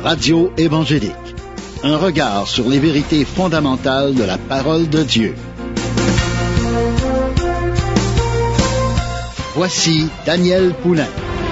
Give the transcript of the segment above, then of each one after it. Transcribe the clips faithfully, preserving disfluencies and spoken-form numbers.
Radio évangélique. Un regard sur les vérités fondamentales de la parole de Dieu. Voici Daniel Poulain.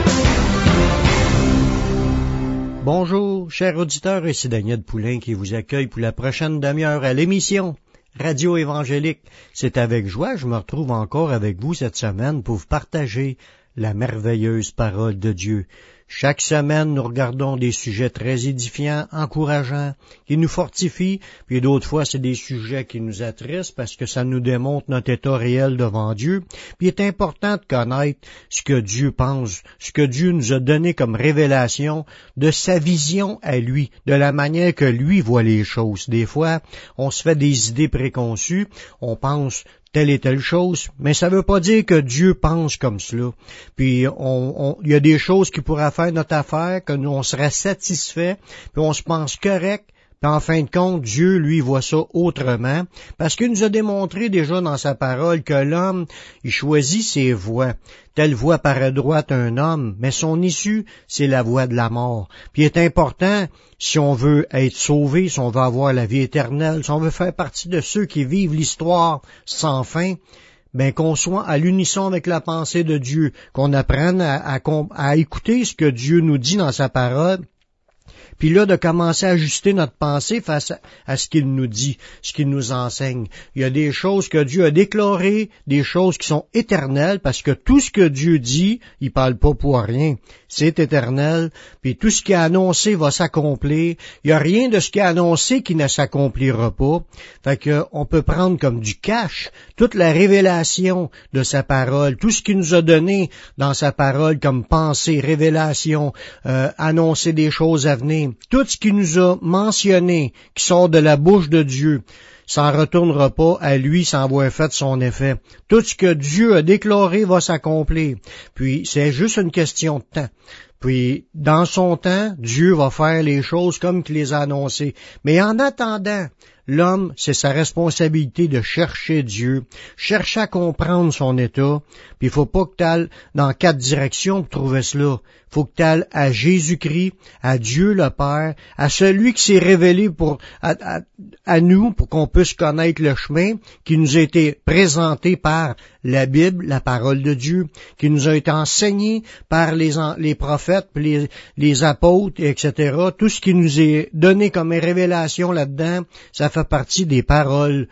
Bonjour, chers auditeurs, ici Daniel Poulain qui vous accueille pour la prochaine demi-heure à l'émission Radio évangélique. C'est avec joie que je me retrouve encore avec vous cette semaine pour vous partager la merveilleuse parole de Dieu. Chaque semaine, nous regardons des sujets très édifiants, encourageants, qui nous fortifient, puis d'autres fois, c'est des sujets qui nous attristent parce que ça nous démontre notre état réel devant Dieu. Puis il est important de connaître ce que Dieu pense, ce que Dieu nous a donné comme révélation de sa vision à lui, de la manière que lui voit les choses. Des fois, on se fait des idées préconçues, on pense telle et telle chose, mais ça veut pas dire que Dieu pense comme cela. Puis on, on, il y a des choses qui pourraient faire notre affaire, que nous on serait satisfait, puis on se pense correct, puis en fin de compte, Dieu, lui, voit ça autrement, parce qu'il nous a démontré déjà dans sa parole que l'homme, il choisit ses voies. Telle voie paraît droite à un homme, mais son issue, c'est la voie de la mort. Puis il est important, si on veut être sauvé, si on veut avoir la vie éternelle, si on veut faire partie de ceux qui vivent l'histoire sans fin, ben qu'on soit à l'unisson avec la pensée de Dieu, qu'on apprenne à, à, à écouter ce que Dieu nous dit dans sa parole, puis là, de commencer à ajuster notre pensée face à, à ce qu'il nous dit, ce qu'il nous enseigne. Il y a des choses que Dieu a déclarées, des choses qui sont éternelles, parce que tout ce que Dieu dit, il parle pas pour rien. C'est éternel, puis tout ce qu'il a annoncé va s'accomplir. Il y a rien de ce qu'il a annoncé qui ne s'accomplira pas. Fait que on peut prendre comme du cash toute la révélation de sa parole, tout ce qu'il nous a donné dans sa parole comme pensée, révélation, euh, annoncer des choses à venir. Tout ce qu'il nous a mentionné, qui sort de la bouche de Dieu, ça ne retournera pas à lui sans avoir fait son effet. Tout ce que Dieu a déclaré va s'accomplir. Puis, c'est juste une question de temps. Puis, dans son temps, Dieu va faire les choses comme qu'il les a annoncées. Mais en attendant, l'homme, c'est sa responsabilité de chercher Dieu, chercher à comprendre son état, puis il faut pas que tu ailles dans quatre directions pour trouver cela. Il faut que tu ailles à Jésus-Christ, à Dieu le Père, à celui qui s'est révélé pour à, à, à nous, pour qu'on puisse connaître le chemin qui nous a été présenté par la Bible, la parole de Dieu, qui nous a été enseigné par les, les prophètes, les, les apôtres, et cetera. Tout ce qui nous est donné comme révélation là-dedans, ça fait partie des paroles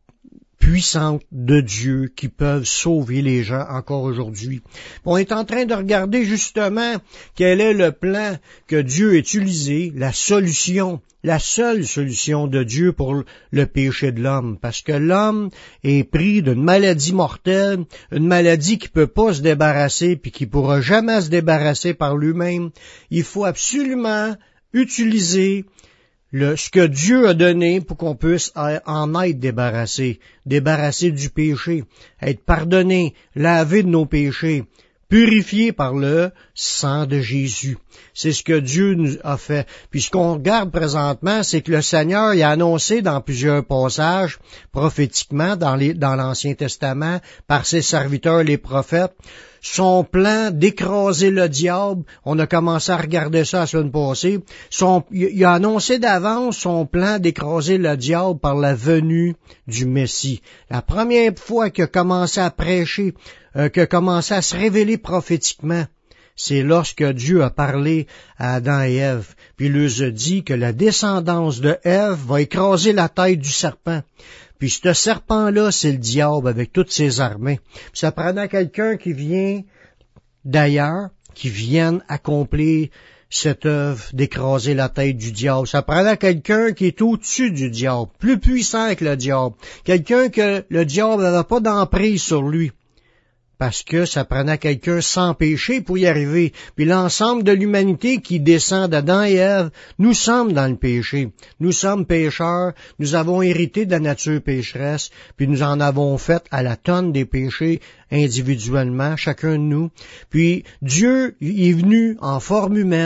puissantes de Dieu qui peuvent sauver les gens encore aujourd'hui. On est en train de regarder justement quel est le plan que Dieu a utilisé, la solution, la seule solution de Dieu pour le péché de l'homme, parce que l'homme est pris d'une maladie mortelle, une maladie qui peut pas se débarrasser puis qui pourra jamais se débarrasser par lui-même. Il faut absolument utiliser Le, ce que Dieu a donné pour qu'on puisse en être débarrassé, débarrassé du péché, être pardonné, lavé de nos péchés, purifié par le sang de Jésus. C'est ce que Dieu nous a fait. Puis ce qu'on regarde présentement, c'est que le Seigneur il a annoncé dans plusieurs passages, prophétiquement, dans, les, dans l'Ancien Testament, par ses serviteurs les prophètes, son plan d'écraser le diable. On a commencé à regarder ça la semaine passée. Son, il a annoncé d'avance son plan d'écraser le diable par la venue du Messie. La première fois qu'il a commencé à prêcher, euh, qu'il a commencé à se révéler prophétiquement, c'est lorsque Dieu a parlé à Adam et Ève, puis il leur a dit que la descendance de Ève va écraser la tête du serpent. Puis ce serpent-là, c'est le diable avec toutes ses armées. Puis ça prenait quelqu'un qui vient d'ailleurs, qui vienne accomplir cette œuvre d'écraser la tête du diable. Ça prenait quelqu'un qui est au-dessus du diable, plus puissant que le diable. Quelqu'un que le diable n'avait pas d'emprise sur lui. Parce que ça prenait quelqu'un sans péché pour y arriver. Puis l'ensemble de l'humanité qui descend d'Adam et Ève, nous sommes dans le péché. Nous sommes pécheurs, nous avons hérité de la nature pécheresse, puis nous en avons fait à la tonne des péchés individuellement, chacun de nous. Puis Dieu est venu en forme humaine,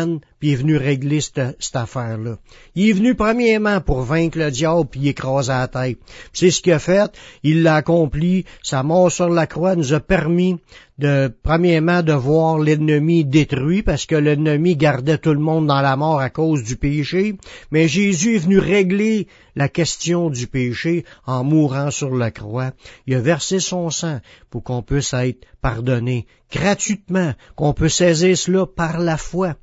puis il est venu régler cette, cette affaire-là. Il est venu premièrement pour vaincre le diable puis écraser la tête. Puis c'est ce qu'il a fait, il l'a accompli, sa mort sur la croix nous a permis de, premièrement, de voir l'ennemi détruit, parce que l'ennemi gardait tout le monde dans la mort à cause du péché, mais Jésus est venu régler la question du péché en mourant sur la croix. Il a versé son sang pour qu'on puisse être pardonné gratuitement, qu'on peut saisir cela par la foi.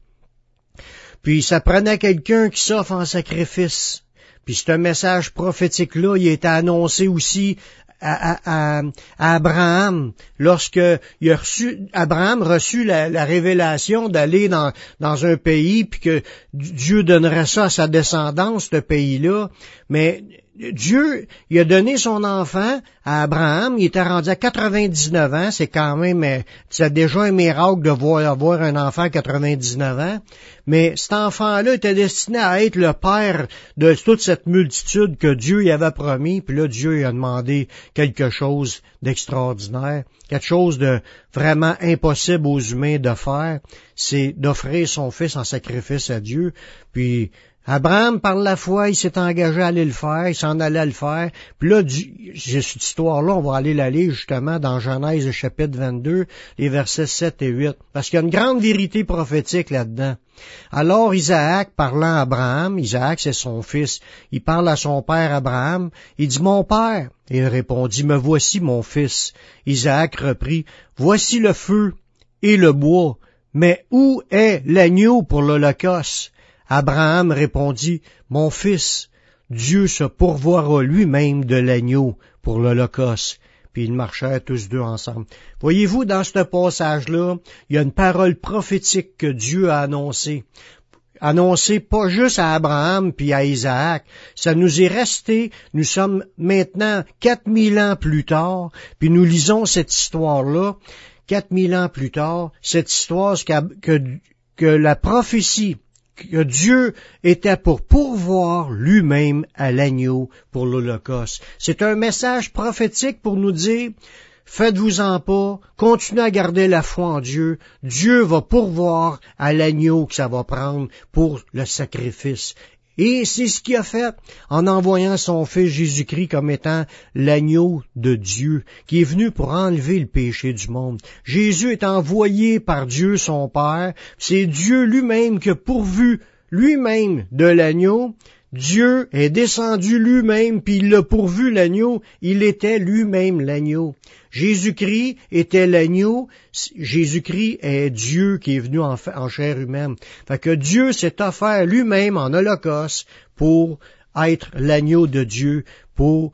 Puis ça prenait quelqu'un qui s'offre en sacrifice. Puis c'est un message prophétique-là, il a été annoncé aussi À, à, à, à Abraham, lorsque il a reçu, Abraham reçut la, la révélation d'aller dans, dans un pays, puis que Dieu donnerait ça à sa descendance, ce pays-là, mais Dieu, il a donné son enfant à Abraham, il était rendu à quatre-vingt-dix-neuf ans, c'est quand même, c'est déjà un miracle de voir avoir un enfant à quatre-vingt-dix-neuf ans, mais cet enfant-là était destiné à être le père de toute cette multitude que Dieu y avait promis, puis là, Dieu lui a demandé quelque chose d'extraordinaire, quelque chose de vraiment impossible aux humains de faire, c'est d'offrir son fils en sacrifice à Dieu, puis Abraham, par la foi, il s'est engagé à aller le faire, il s'en allait le faire. Puis là, j'ai cette histoire-là, on va aller la lire justement dans Genèse chapitre vingt-deux, les versets sept et huit, parce qu'il y a une grande vérité prophétique là-dedans. Alors Isaac, parlant à Abraham, Isaac c'est son fils, il parle à son père Abraham, il dit « Mon père », et il répondit « Me voici mon fils ». Isaac reprit « Voici le feu et le bois, mais où est l'agneau pour l'holocauste ?» Abraham répondit, « Mon fils, Dieu se pourvoira lui-même de l'agneau pour l'holocauste. » Puis ils marchèrent tous deux ensemble. Voyez-vous, dans ce passage-là, il y a une parole prophétique que Dieu a annoncée. Annoncée pas juste à Abraham puis à Isaac. Ça nous est resté, nous sommes maintenant quatre mille ans plus tard, puis nous lisons cette histoire-là. Quatre mille ans plus tard, cette histoire que, que, que la prophétie que Dieu était pour pourvoir lui-même à l'agneau pour l'Holocauste. C'est un message prophétique pour nous dire, faites-vous-en pas, continuez à garder la foi en Dieu, Dieu va pourvoir à l'agneau que ça va prendre pour le sacrifice. Et c'est ce qu'il a fait en envoyant son Fils Jésus-Christ comme étant l'agneau de Dieu, qui est venu pour enlever le péché du monde. Jésus est envoyé par Dieu son Père. C'est Dieu lui-même qui a pourvu lui-même de l'agneau. Dieu est descendu lui-même, puis il l'a pourvu l'agneau. Il était lui-même l'agneau. Jésus-Christ était l'agneau. Jésus-Christ est Dieu qui est venu en, en chair humaine. Fait que Dieu s'est offert lui-même en holocauste pour être l'agneau de Dieu, pour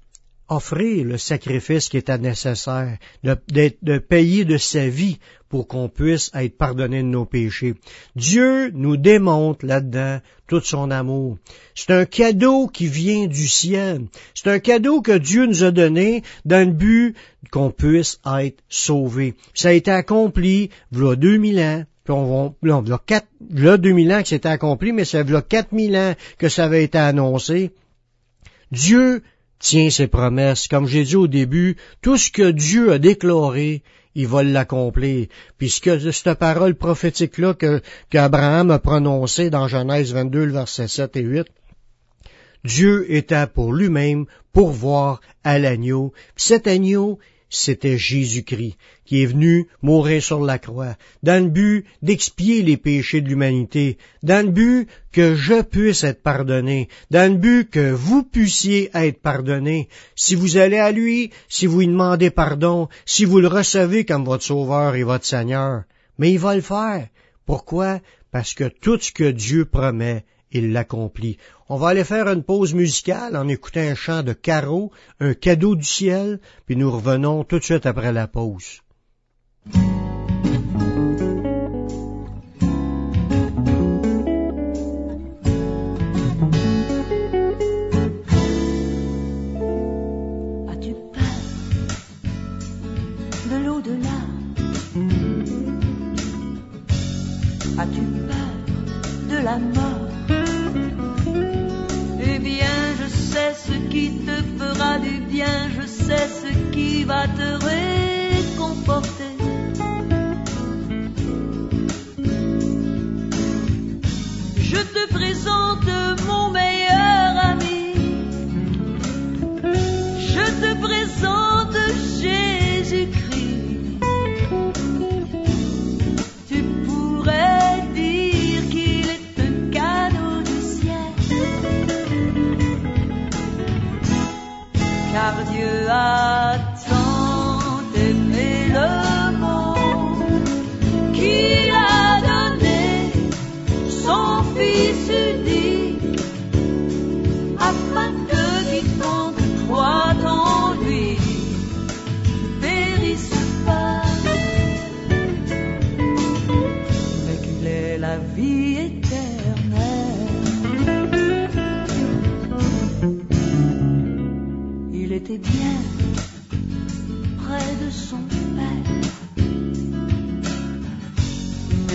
offrir le sacrifice qui était nécessaire, de, de, de payer de sa vie pour qu'on puisse être pardonné de nos péchés. Dieu nous démontre là-dedans tout son amour. C'est un cadeau qui vient du ciel. C'est un cadeau que Dieu nous a donné dans le but qu'on puisse être sauvé. Ça a été accompli il y a deux mille ans. Puis on va, là, il y a quatre, là, deux mille ans que c'était accompli, mais ça il y a quatre mille ans que ça avait été annoncé. Dieu tient ses promesses. Comme j'ai dit au début, tout ce que Dieu a déclaré, il va l'accomplir. Puisque cette parole prophétique-là que, qu'Abraham a prononcée dans Genèse vingt-deux, le verset sept et huit, Dieu était pour lui-même pourvoir à l'agneau. Puis cet agneau, c'était Jésus-Christ, qui est venu mourir sur la croix, dans le but d'expier les péchés de l'humanité, dans le but que je puisse être pardonné, dans le but que vous puissiez être pardonné. Si vous allez à lui, si vous lui demandez pardon, si vous le recevez comme votre Sauveur et votre Seigneur, mais il va le faire. Pourquoi? Parce que tout ce que Dieu promet, il l'accomplit. On va aller faire une pause musicale en écoutant un chant de Caro, un cadeau du ciel, puis nous revenons tout de suite après la pause. As-tu peur de l'au-delà? As-tu peur de la mort? Eh bien, je sais ce qui te fera du bien, je sais ce qui va te réconforter.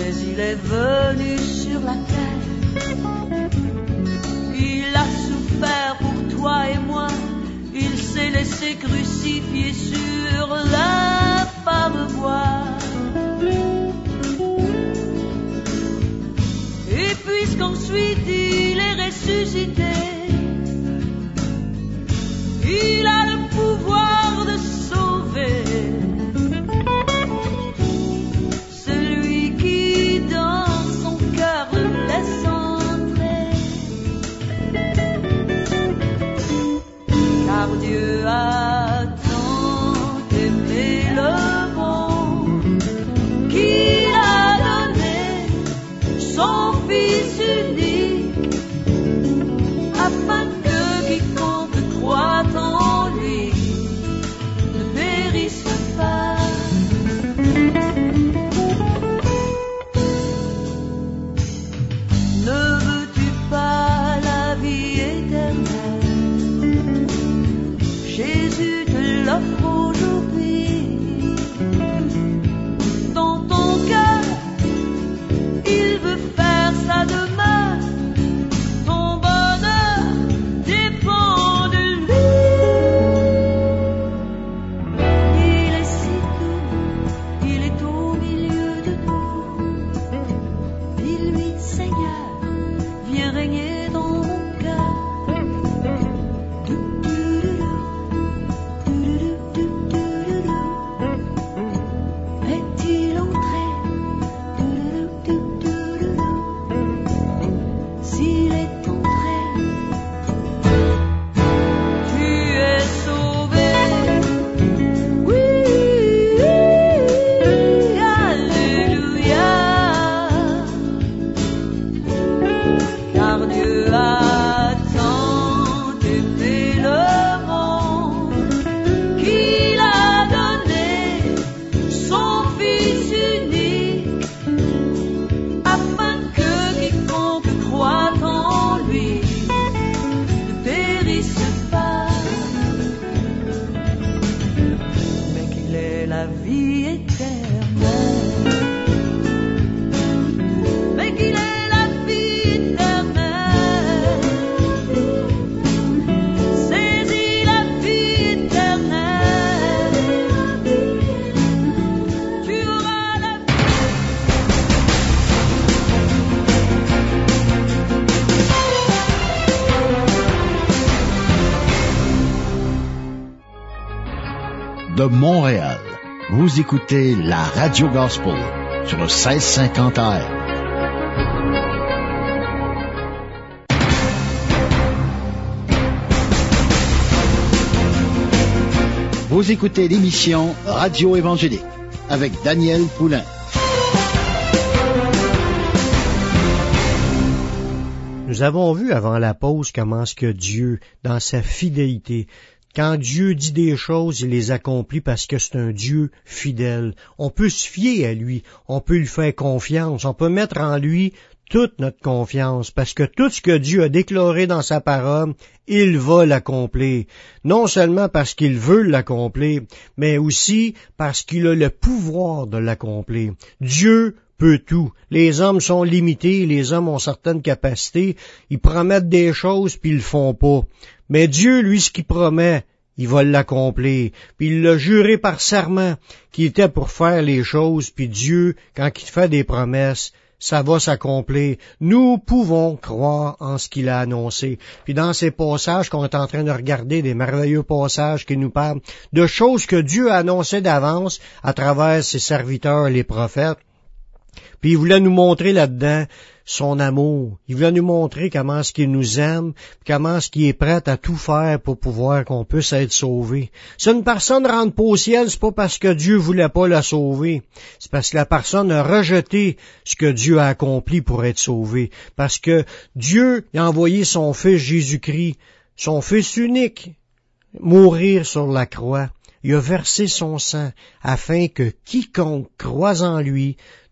mais il est venu sur la terre. Il a souffert pour toi et moi, il s'est laissé crucifier sur la parvoie. Et puisqu'ensuite il est ressuscité, il a le pouvoir de sauver celui qui dans son cœur le laisse entrer. Car Dieu a tant aimé le monde qu'il a donné son Fils unique, afin que quiconque croit en lui ne périsse pas. Ne veux-tu pas la vie éternelle? Jésus te l'offre aujourd'hui. Dans ton cœur, il veut faire sa demeure. Ton bonheur dépend de lui. Il est si doux, il est au milieu de nous. Dis-lui, Seigneur, viens régner dans mon cœur. Est-il entré? S'il est entré, tu es sauvé. Oui, alléluia. Car Dieu a tant aimé le monde qu'il a donné son Fils unique, afin que quiconque croit en lui ne périsse pas, mais qu'il ait la vie éternelle. Mais qu'il ait la vie éternelle. Saisis la vie éternelle. Tu auras la vie. De Montréal, vous écoutez la Radio Gospel sur le seize cinquante A M. Vous écoutez l'émission Radio Évangélique avec Daniel Poulain. Nous avons vu avant la pause comment est-ce que Dieu, dans sa fidélité, quand Dieu dit des choses, il les accomplit parce que c'est un Dieu fidèle. On peut se fier à lui, on peut lui faire confiance, on peut mettre en lui toute notre confiance, parce que tout ce que Dieu a déclaré dans sa parole, il va l'accomplir. Non seulement parce qu'il veut l'accomplir, mais aussi parce qu'il a le pouvoir de l'accomplir. Dieu peut tout. Les hommes sont limités, les hommes ont certaines capacités, ils promettent des choses puis ils le font pas. Mais Dieu, lui, ce qu'il promet, il va l'accomplir. Puis il l'a juré par serment qu'il était pour faire les choses, puis Dieu, quand il fait des promesses, ça va s'accomplir. Nous pouvons croire en ce qu'il a annoncé. Puis dans ces passages qu'on est en train de regarder, des merveilleux passages qui nous parlent de choses que Dieu a annoncées d'avance à travers ses serviteurs, les prophètes, puis il voulait nous montrer là-dedans son amour. Il voulait nous montrer comment est-ce qu'il nous aime, comment est-ce qu'il est prêt à tout faire pour pouvoir qu'on puisse être sauvé. Si une personne rentre pas au ciel, c'est pas parce que Dieu voulait pas la sauver. C'est parce que la personne a rejeté ce que Dieu a accompli pour être sauvé. Parce que Dieu a envoyé son Fils Jésus-Christ, son Fils unique, mourir sur la croix. Il a versé son sang afin que quiconque croise en lui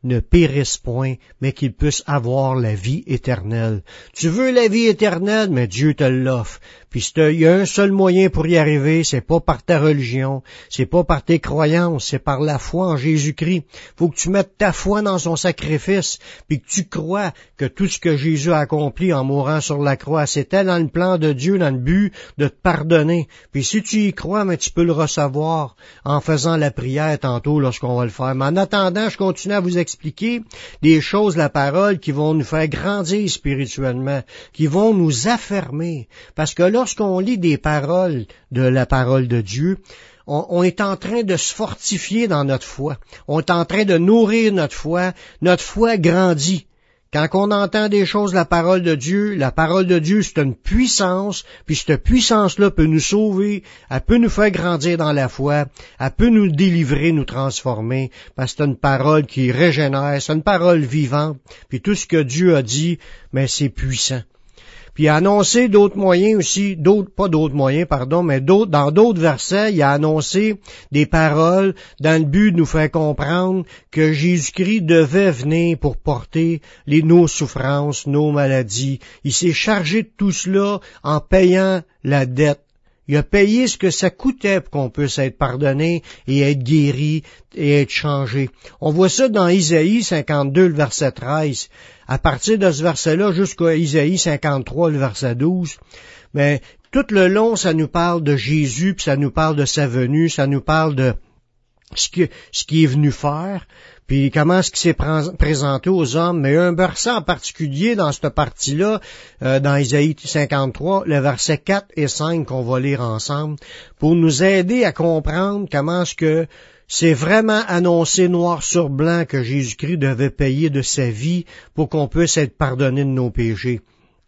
ne périssent point, mais qu'ils puissent avoir la vie éternelle. Tu veux la vie éternelle, mais Dieu te l'offre. Puis il y a un seul moyen pour y arriver, c'est pas par ta religion, c'est pas par tes croyances, c'est par la foi en Jésus-Christ. Faut que tu mettes ta foi dans son sacrifice, puis que tu crois que tout ce que Jésus a accompli en mourant sur la croix, c'était dans le plan de Dieu, dans le but de te pardonner. Puis si tu y crois, mais tu peux le recevoir en faisant la prière tantôt lorsqu'on va le faire. Mais en attendant, je continue à vous expliquer des choses de la parole qui vont nous faire grandir spirituellement, qui vont nous affermer. Parce que lorsqu'on lit des paroles de la parole de Dieu, on, on est en train de se fortifier dans notre foi. On est en train de nourrir notre foi. Notre foi grandit. Quand on entend des choses de la parole de Dieu, la parole de Dieu, c'est une puissance, puis cette puissance-là peut nous sauver, elle peut nous faire grandir dans la foi, elle peut nous délivrer, nous transformer, parce que c'est une parole qui régénère, c'est une parole vivante, puis tout ce que Dieu a dit, mais c'est puissant. Puis il a annoncé d'autres moyens aussi, d'autres, pas d'autres moyens, pardon, mais d'autres, dans d'autres versets, il a annoncé des paroles dans le but de nous faire comprendre que Jésus-Christ devait venir pour porter les, nos souffrances, nos maladies. Il s'est chargé de tout cela en payant la dette. Il a payé ce que ça coûtait pour qu'on puisse être pardonné et être guéri et être changé. On voit ça dans Isaïe cinquante-deux, le verset treize. À partir de ce verset-là, jusqu'à Isaïe cinquante-trois, le verset douze. Mais tout le long, ça nous parle de Jésus, puis ça nous parle de sa venue, ça nous parle de ce qu'il ce qui est venu faire, puis comment est-ce qu'il s'est présenté aux hommes. Mais un verset en particulier dans cette partie-là, euh, dans Isaïe cinquante-trois, le verset quatre et cinq qu'on va lire ensemble, pour nous aider à comprendre comment est-ce que c'est vraiment annoncé noir sur blanc que Jésus-Christ devait payer de sa vie pour qu'on puisse être pardonné de nos péchés.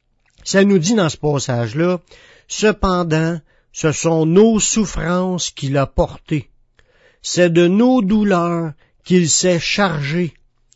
Ça nous dit dans ce passage-là, « Cependant, ce sont nos souffrances qu'il a portées. C'est de nos douleurs qu'il s'est chargé.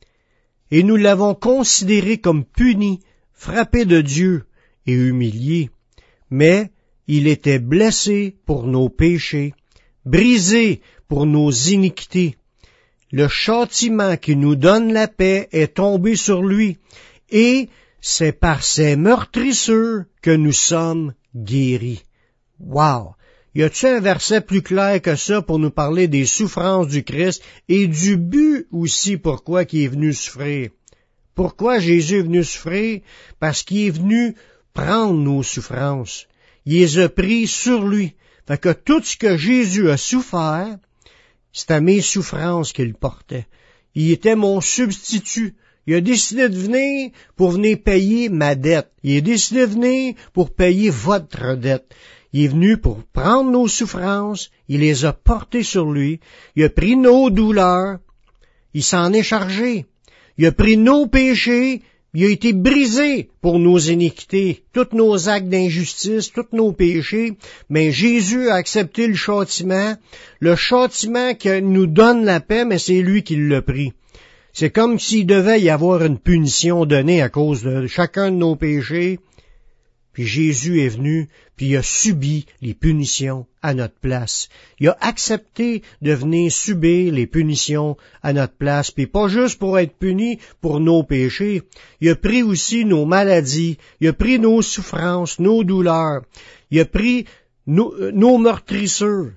Et nous l'avons considéré comme puni, frappé de Dieu et humilié. Mais il était blessé pour nos péchés, brisé pour nos iniquités. Le châtiment qui nous donne la paix est tombé sur lui, et c'est par ses meurtrissures que nous sommes guéris. » Wow! Y a-t-il un verset plus clair que ça pour nous parler des souffrances du Christ et du but aussi pourquoi il est venu souffrir? Pourquoi Jésus est venu souffrir? Parce qu'il est venu prendre nos souffrances. Il les a pris sur lui. Fait que tout ce que Jésus a souffert, c'est à mes souffrances qu'il portait. Il était mon substitut. Il a décidé de venir pour venir payer ma dette. Il a décidé de venir pour payer votre dette. Il est venu pour prendre nos souffrances, il les a portées sur lui, il a pris nos douleurs, il s'en est chargé. Il a pris nos péchés, il a été brisé pour nos iniquités, tous nos actes d'injustice, tous nos péchés, mais Jésus a accepté le châtiment, le châtiment qui nous donne la paix, mais c'est lui qui l'a pris. C'est comme s'il devait y avoir une punition donnée à cause de chacun de nos péchés. Puis Jésus est venu, puis il a subi les punitions à notre place. Il a accepté de venir subir les punitions à notre place, puis pas juste pour être puni pour nos péchés. Il a pris aussi nos maladies, il a pris nos souffrances, nos douleurs, il a pris nos, nos meurtrissures,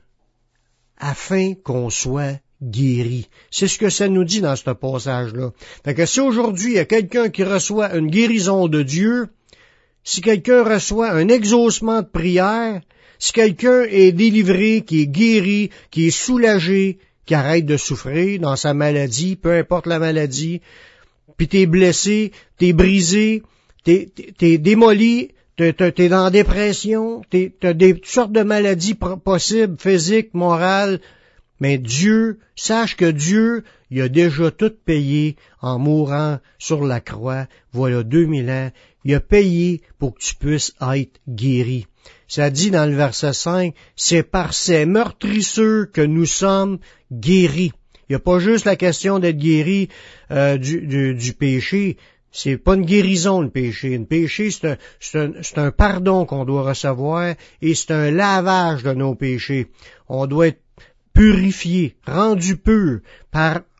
afin qu'on soit guéri. C'est ce que ça nous dit dans ce passage-là. Fait que si aujourd'hui il y a quelqu'un qui reçoit une guérison de Dieu, si quelqu'un reçoit un exaucement de prière, si quelqu'un est délivré, qui est guéri, qui est soulagé, qui arrête de souffrir dans sa maladie, peu importe la maladie, puis t'es blessé, t'es brisé, t'es, t'es, t'es démoli, t'es, t'es dans la dépression, t'es, t'as des toutes sortes de maladies possibles, physiques, morales, mais Dieu, sache que Dieu, il a déjà tout payé en mourant sur la croix, voilà deux mille ans. Il a payé pour que tu puisses être guéri. Ça dit dans le verset cinq, c'est par ses meurtrissures que nous sommes guéris. Il n'y a pas juste la question d'être guéri euh, du, du, du péché. C'est pas une guérison, le péché. Le péché, c'est un, c'est un, c'est un pardon qu'on doit recevoir et c'est un lavage de nos péchés. On doit être purifié, rendu pur par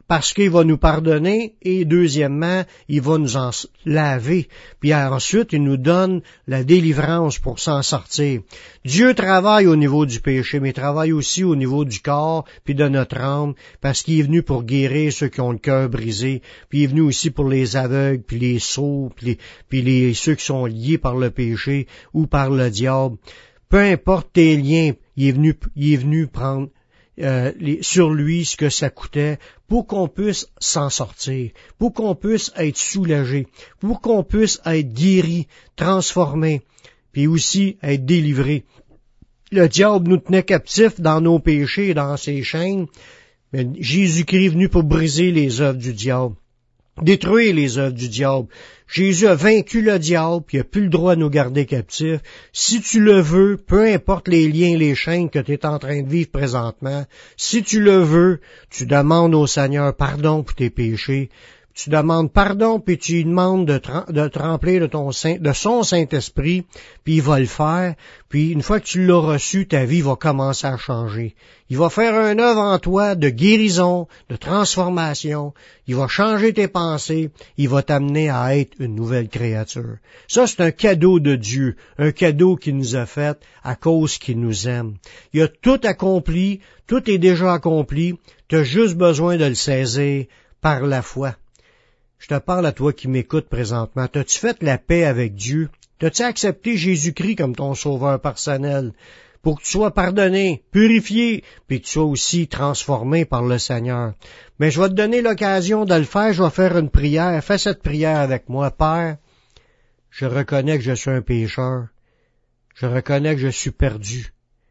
parce qu'il va nous pardonner et deuxièmement, il va nous en laver. Puis ensuite, il nous donne la délivrance pour s'en sortir. Dieu travaille au niveau du péché, mais travaille aussi au niveau du corps puis de notre âme, parce qu'il est venu pour guérir ceux qui ont le cœur brisé, puis il est venu aussi pour les aveugles, puis les sourds, puis, les, puis les, ceux qui sont liés par le péché ou par le diable. Peu importe tes liens, il est venu, il est venu prendre Euh, les, sur lui ce que ça coûtait pour qu'on puisse s'en sortir, pour qu'on puisse être soulagé, pour qu'on puisse être guéri, transformé, puis aussi être délivré. Le diable nous tenait captifs dans nos péchés et dans ses chaînes, mais Jésus-Christ est venu pour briser les œuvres du diable, détruire les œuvres du diable. Jésus a vaincu le diable, puis il n'a plus le droit de nous garder captifs. Si tu le veux, peu importe les liens, les chaînes que tu es en train de vivre présentement, si tu le veux, tu demandes au Seigneur pardon pour tes péchés, tu demandes pardon, puis tu lui demandes de te, de te remplir de, ton Saint, de son Saint-Esprit, puis il va le faire, puis une fois que tu l'as reçu, ta vie va commencer à changer. Il va faire un œuvre en toi de guérison, de transformation, il va changer tes pensées, il va t'amener à être une nouvelle créature. Ça, c'est un cadeau de Dieu, un cadeau qu'il nous a fait à cause qu'il nous aime. Il a tout accompli, tout est déjà accompli, tu as juste besoin de le saisir par la foi. Je te parle à toi qui m'écoutes présentement. T'as-tu fait la paix avec Dieu? T'as-tu accepté Jésus-Christ comme ton sauveur personnel pour que tu sois pardonné, purifié, puis que tu sois aussi transformé par le Seigneur? Mais je vais te donner l'occasion de le faire. Je vais faire une prière. Fais cette prière avec moi. Père, je reconnais que je suis un pécheur. Je reconnais que je suis perdu.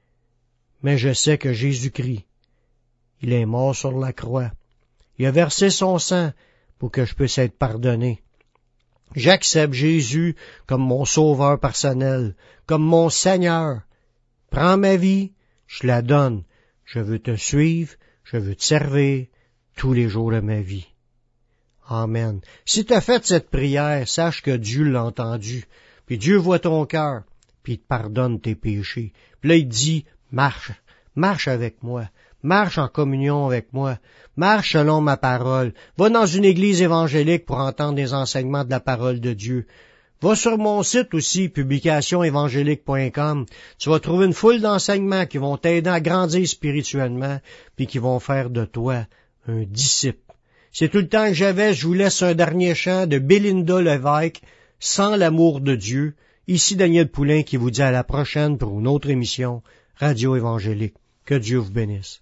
Mais je sais que Jésus-Christ, il est mort sur la croix. Il a versé son sang pour que je puisse être pardonné. J'accepte Jésus comme mon sauveur personnel, comme mon Seigneur. Prends ma vie, je la donne. Je veux te suivre, je veux te servir tous les jours de ma vie. Amen. Si tu as fait cette prière, sache que Dieu l'a entendu. Puis Dieu voit ton cœur, puis il te pardonne tes péchés. Puis là, il te dit, marche, marche avec moi. Marche en communion avec moi. Marche selon ma parole. Va dans une église évangélique pour entendre des enseignements de la parole de Dieu. Va sur mon site aussi, publication évangélique point com. Tu vas trouver une foule d'enseignements qui vont t'aider à grandir spirituellement puis qui vont faire de toi un disciple. C'est tout le temps que j'avais. Je vous laisse un dernier chant de Bélinda Lévesque, Sans l'amour de Dieu. Ici Daniel Poulain qui vous dit à la prochaine pour une autre émission Radio Évangélique. Que Dieu vous bénisse.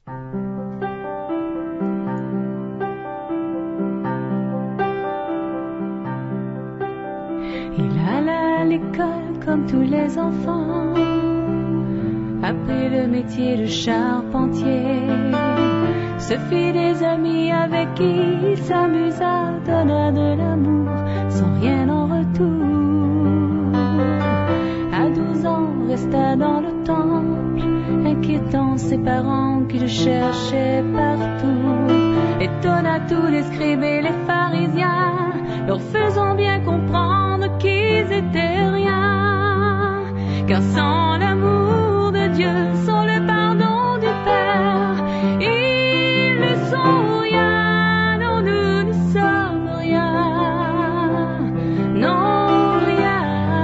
Il alla à l'école comme tous les enfants, apprit le métier de charpentier, se fit des amis avec qui il s'amusa, donna de l'amour sans rien en retour. À douze ans, resta dans le temple, inquiétant ses parents qui le cherchaient partout. Étonna tous les scribes et les pharisiens, leur faisant bien comprendre qu'ils étaient rien. Car sans l'amour de Dieu, sans le pardon du Père, ils ne sont rien. Non, nous ne sommes rien. Non, rien.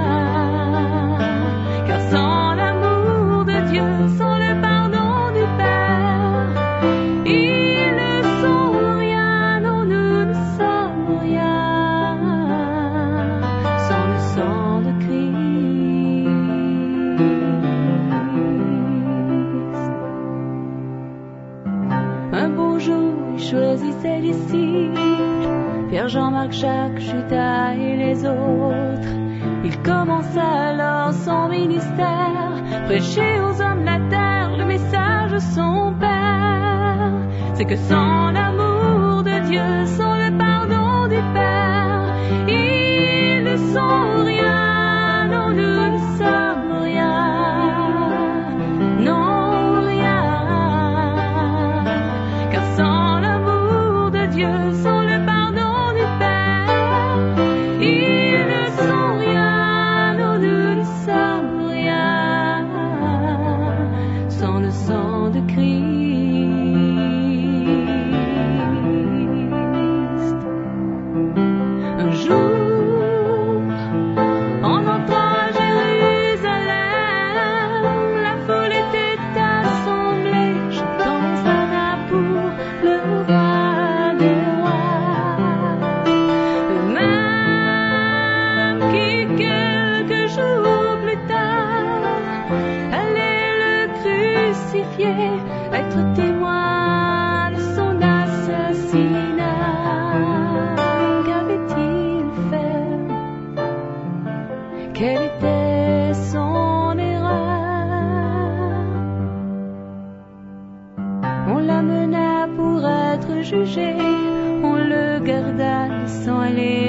Car sans l'amour de Dieu, sans le pardon du Père, ils ne sont rien. Non, nous ne sommes rien. Sans le sang de Christ. Un beau jour, il choisit ses disciples, Pierre, Jean, Marc, Jacques, Judas et les autres. Il commença alors son ministère, prêcher aux hommes de la terre le message de son Père. C'est que sans l'amour de Dieu, sans le pardon du Père, ils ne sont rien. Non, nous ne sommes rien. Non, rien. Car sans l'amour de Dieu, sans le pardon du Père, ils ne sont rien. Non, nous ne sommes rien. Sans le sang de Christ.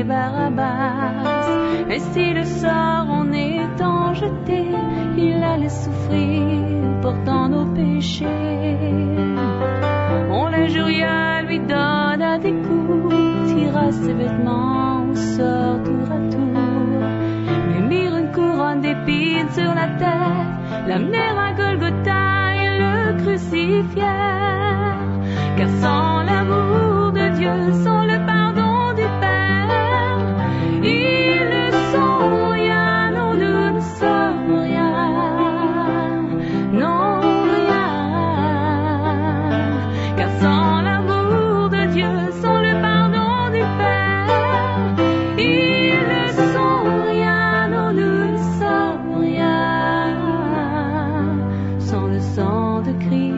tuer Barabbas. Et si le sort en étant jeté, il allait souffrir portant nos péchés. On l'injuria, lui donna des coups, tira ses vêtements au sort tour à tour, lui mirent une couronne d'épines sur la tête, l'amenèrent à Golgotha et le crucifièrent. Car sans l'amour de Dieu, sans le pardon du Père, ils ne sont rien, non, nous ne sommes rien, non rien. Car sans l'amour de Dieu, sans le pardon du Père, ils ne sont rien, non, nous ne sommes rien, sans le sang de Christ.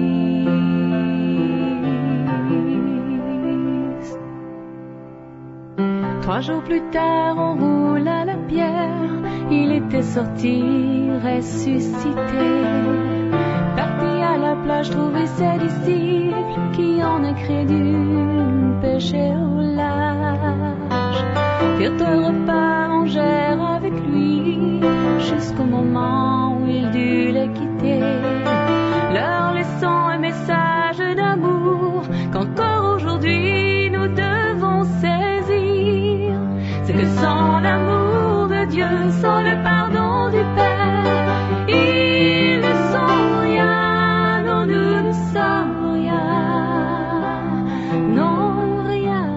Trois jours plus tard, on roule à la pierre. Il était sorti, ressuscité. Parti à la plage, trouver ses disciples qui en incrédules pêchaient au large. Firent un repas, mangèrent avec lui, jusqu'au moment où il dut les quitter, leur laissant un message d'amour qu'encore aujourd'hui nous devons saisir. C'est que sans l'amour de Dieu, sans le pardon du Père, ils ne sont rien, non, nous ne sommes rien, non, rien.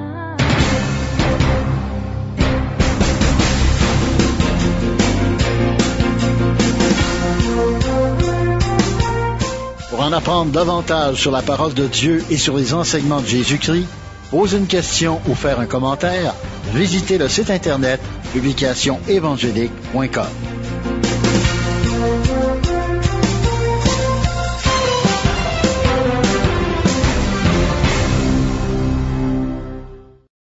Pour en apprendre davantage sur la parole de Dieu et sur les enseignements de Jésus-Christ, poser une question ou faire un commentaire, visitez le site internet publication évangélique point com.